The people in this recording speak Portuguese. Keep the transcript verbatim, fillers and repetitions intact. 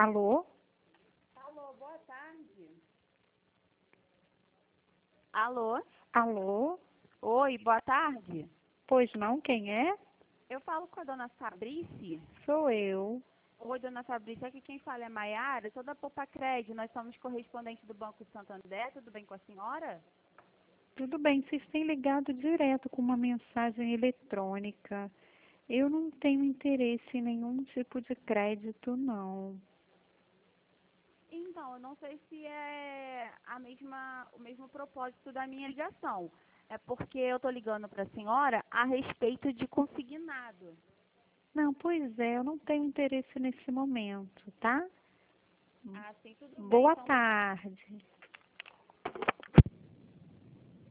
Alô? Alô, boa tarde. Alô? Alô? Oi, boa tarde. Pois não, quem é? Eu falo com a dona Fabrice. Sou eu. Oi, dona Fabrice, aqui quem fala é Maiara, sou da Poupa Cred, nós somos correspondentes do Banco Santander, tudo bem com a senhora? Tudo bem, vocês têm ligado direto com uma mensagem eletrônica. Eu não tenho interesse em nenhum tipo de crédito, não. Então, eu não sei se é a mesma, o mesmo propósito da minha ligação. É porque eu estou ligando para a senhora a respeito de consignado. Não, pois é, eu não tenho interesse nesse momento, tá? Ah, sim, tudo bem, Boa então. tarde.